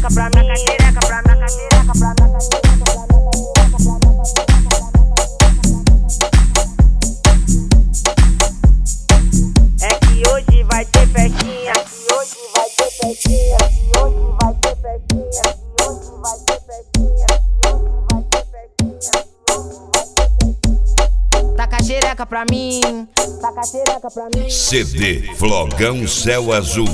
xereca pra mim, xereca pra mim, xereca pra mim. É que hoje vai ter festinha, que hoje vai ter festinha, que hoje vai ter festinha, que hoje vai ter festinha, que hoje vai ter festinha, que hoje vai ter festinha. Taca a xereca pra mim, taca a xereca pra mim. CD Flogão Céu Azul.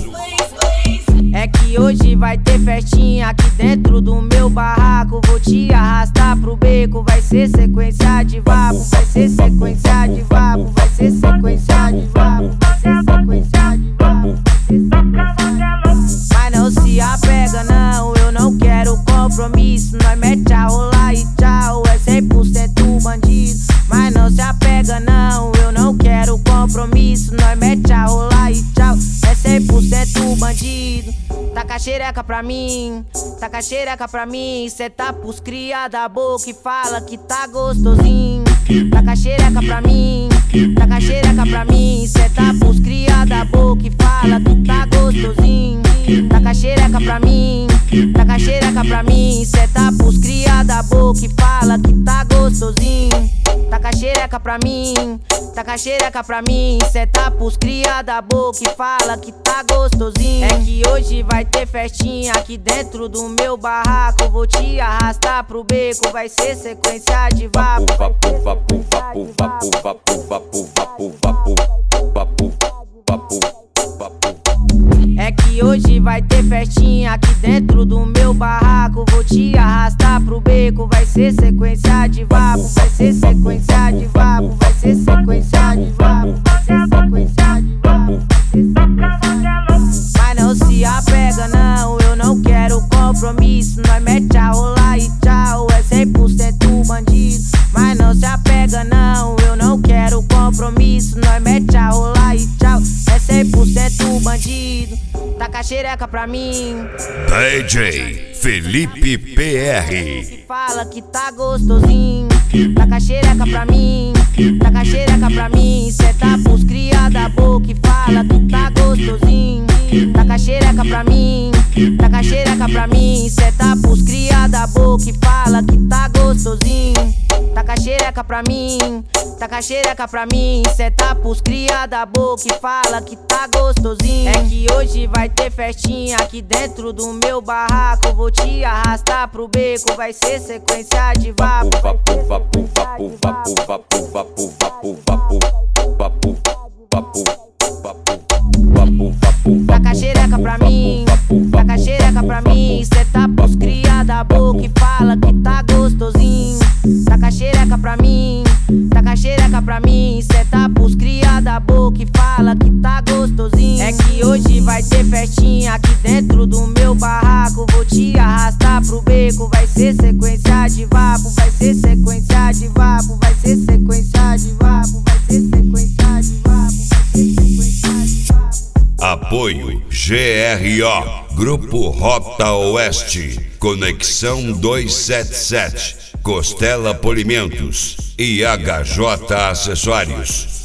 É que hoje vai ter festinha aqui dentro do meu barraco. Vou te arrastar pro beco, vai ser sequência de vapo, vai ser sequência de vapo, vai ser sequência de vapo, vai ser sequência de vapo, vai ser sequência. Mas não se apega não, eu não quero compromisso. Nós mete a rolar e tchau, é 100% bandido. Mas não se apega não, eu não quero compromisso. Nós mete a rolar e tchau, é 100% bandido. Taca a xereca pra mim, taca a xereca pra mim. Cê tá pros cria da boca e fala que tá gostosinho. Taca a xereca pra mim, taca a xereca pra mim. Cê tá pros cria da boca e fala que tá gostosinho. Taca a xereca pra mim, taca a xereca pra mim. Cê tá pros cria da boca e fala que tá gostosinho. Taca a xereca pra mim, taca a xereca pra mim. Cê tá pros cria da boca e fala que tá gostosinho. É que hoje vai ter festinha aqui dentro do meu barraco. Vou te arrastar pro beco, vai ser sequência de vapo. Vapo, vapo, vapo, vapo, vapo, vapo, vapo, vapo, vapo, vapo, vapo. É que hoje vai ter festinha aqui dentro do meu barraco. Vou te arrastar pro beco, vai ser sequência de vapo, vai ser sequência de vapo, vai ser sequência de vapo, vai ser sequência de vapo, vai ser sequência de vapo. Mas não se apega não, eu não quero compromisso. Nós mete a rolar e tchau, é 100% bandido. Mas não se apega não, eu não quero compromisso. Nós mete a rolar e tchau, é 100% bandido. Taca a xereca pra mim, DJ Felipe PR. fala que tá gostosinho. Taca a xereca pra mim, taca a xereca pra mim. Cê tá pros cria da boca e fala que tá gostosinho. Taca a xereca pra mim, taca a xereca pra mim. Cê tá pros cria da boca e fala que tá gostosinho. Taca a xereca pra mim, taca a xereca pra mim. Cê tá pros cria da boca e fala que tá gostosinho. É que hoje vai ter festinha aqui dentro do meu barraco. Vou te arrastar pro beco, vai ser sequência de vapo. Vapo, vapo, vapo, vapo, vapo, vapo, vapo, vapo, vapo, vapo, vapo, vapo, vapo. Taca a xereca pra mim, taca a xereca pra mim. Cê tá pros cria da boca e fala que tá gostosinho. Taca a xereca pra mim, taca a xereca pra mim. Cê tá pros cria da boca e fala que tá gostosinho. É que hoje vai ter festinha aqui dentro do meu barraco. Vou te arrastar pro beco, vai ser sequência de vapo, vai ser sequência de vapo, vai ser sequência de vapo, vai ser sequência de vapo, vai ser sequência de vapo. Apoio GRO, Grupo Rota Oeste, Conexão 277, Costela Polimentos e HJ Acessórios.